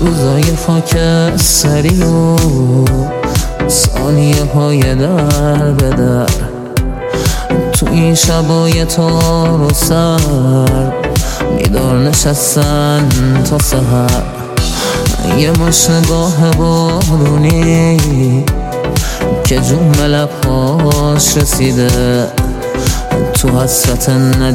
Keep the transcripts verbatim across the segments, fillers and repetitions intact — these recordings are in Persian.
روزای خاکستری و ثانیه های در به در، تو این شبای تار و سر بیدار نشستن تا سحر. یه مش نگاه بارونی که جون به لبهاش رسیده، تو حسرت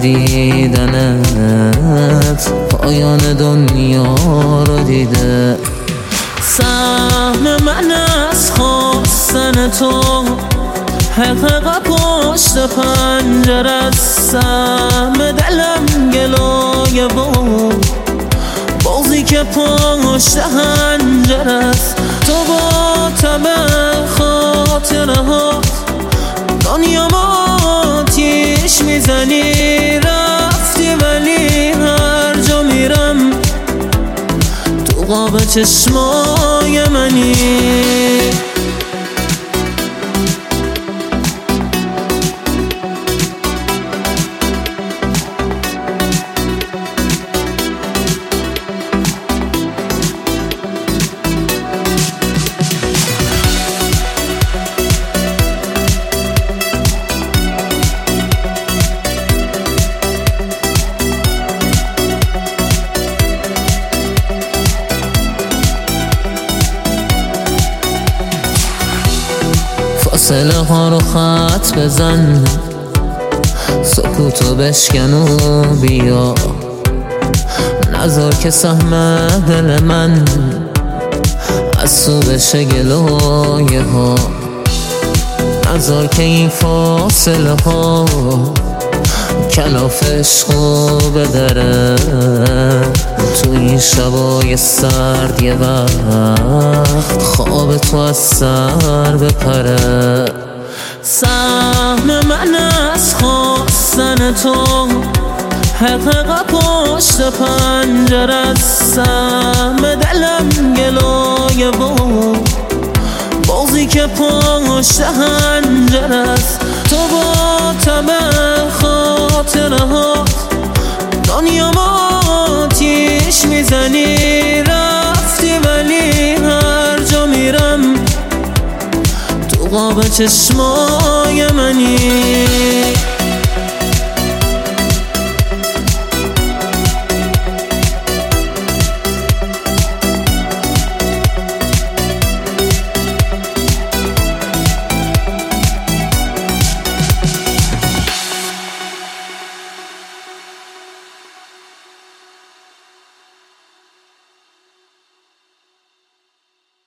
ندیدنت پایان دنیا رو دیده. سهم من از خواستن تو حقیقت پشت پنجره است، سهم دلم گلایه بود بازی که پشت حنجره است. تو با طبع خاطره ها دنیا ما آتیش میزنی، رفتی ولی هر جا میرم تو قاب چشمای منی. فاصله ها رو خط بزن، سکوتو بشکن و بیا، نذار که سهم دل من از تو بشه گلایه ها، نذار که این فاصله ها کلاف عشقو بدره. تو این شبای سرد یه وقت خواب تو از سر بپره. سهم من از خواستن تو حقیقت پشت پنجره است، سهم دلم گلایه بود بازی که پشت حنجره است. تو با طبع خاطره ها دنیا ما آتیش میزنی، رفتی ولی هر جا میرم تو قاب چشمای منی.